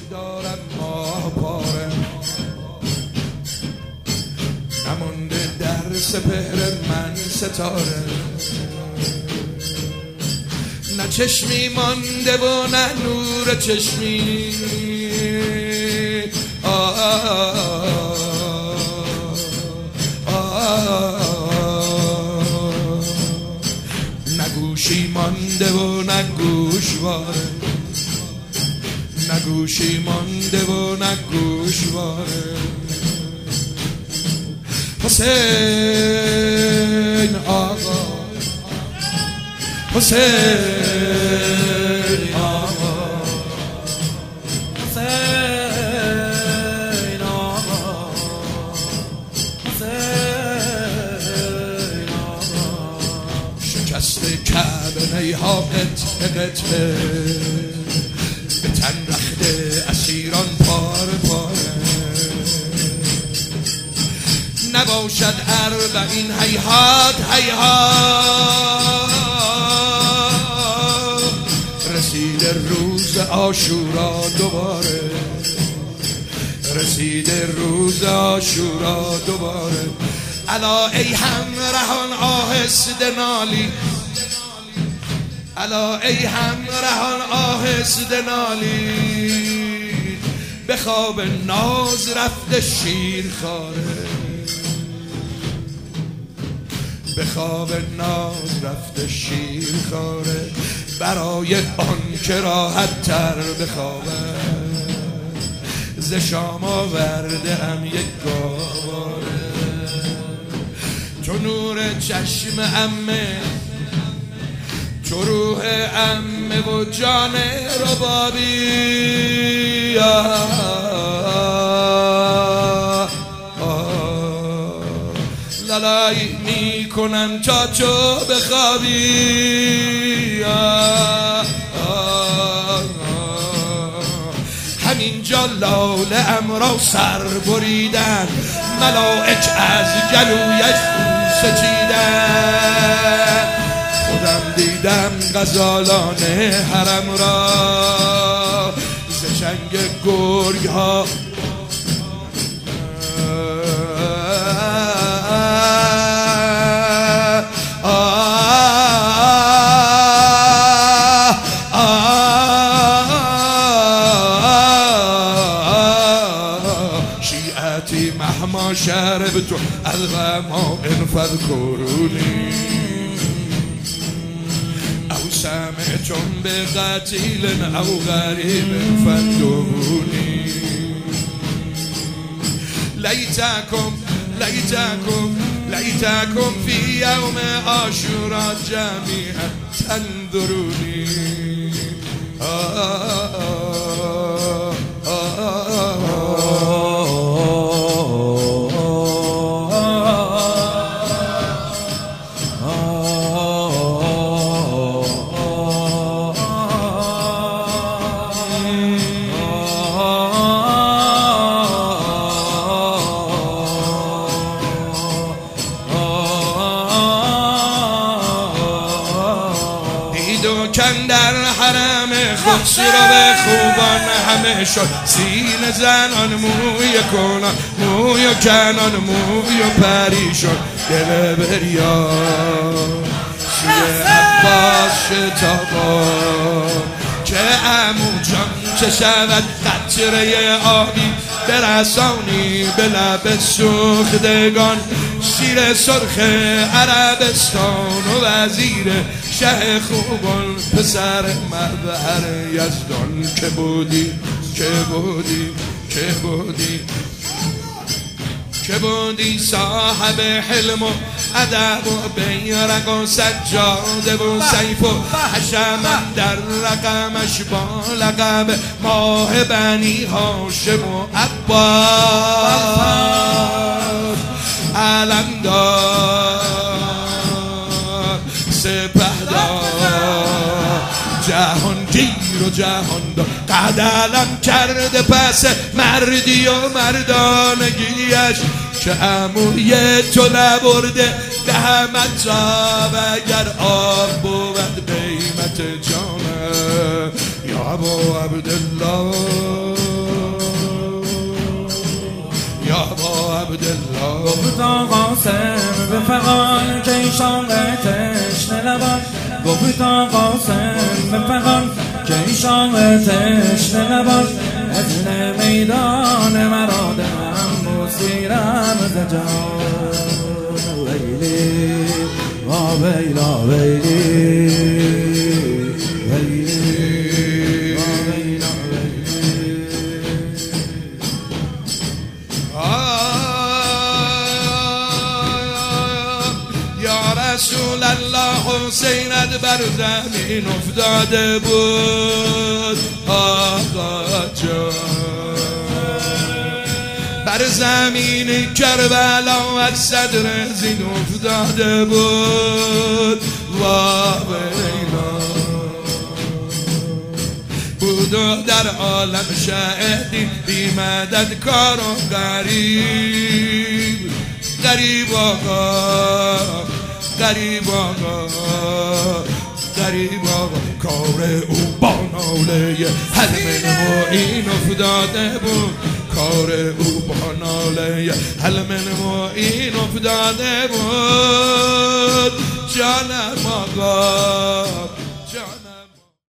دارد ماه پاره، نمانده در سپهر من ستاره، نه چشمی مانده و نه نور چشمی، نه گوشی مانده و نه گوشواره، نه گوشی مانده و نه گوشواره. حسین آقا، حسین آقا، حسین آقا، حسین آقا. شکست کعبه نیها قطعه قطعه، به تن رخته اسیران پاره پاره، نباشد اربعین هیهات هیهات. رسید روز عاشورا دوباره، رسید روز عاشورا دوباره. الا ای همراهان آهسته نالی، الا ای همراهان آهسته نالی، به خواب ناز رفته شیر خاره، به خواب ناز رفته شیر خاره. برای آن که راحت تر بخوابه، ز شام آورده هم یک گواره. تو نور چشم عمه، تو روح عمه و جان ربابی، لالایی میکنم تا تو بخوابی. همینجا لاله ام را سر بریدن، ملائک از گلویش بوسه چیدن. خودم دیدم غزالان حرم را، ز چنگ گرگ ها شیعتی مهما شربت الغما فاذكروني او سمعتم بقتيل او غريب فاندبوني. ليتكم ليتكم ليتكم في يوم عاشوراء جميعا تنظروني. کن در حرم خودش را به خوبان همه شد، سین زنان موی کنان موی و کنان موی و پری شد. دل بریا شیه عباس شتابا، که عمو جان چه شود قطره آبی برسانی به لب سوختگان. شیر سرخ عربستان و وزیر شه خوبان، پسر مظهر یزدان که بودی که بودی که بودی که بودی صاحب حلم و ادب و بیرق و سجاده و سیف و حشم در رقمش با لقب ماه بنی هاشم و عباس. علمدار سپهدار جهانگیر و جهاندار، قد علم کرده پس مردی و مردانگیش، که عموی تو نبرده دهمت را و اگر آب بود قیمت جانه. یا ابو عبدالله عبدالله گفت قاسم به فغان که ایشان تشنه لبان گفت قاسم به فغان که ایشان تشنه لبان از میدان مرادم مسیرم ز جان ویلی و ویلا ویلی ویلی و ویلا یا رسول الله حسینت بر زمین افتاده بود آقا جان بر زمین کربلا از صدر زین افتاده بود و ویلا بود و در عالم شهدی بی مدد کار و غریب غریب آقا غریب آقا غریب آقا کار او با ناله حلم معین افتاده بود کار او با ناله حلم معین افتاده بود جانم آقا جانم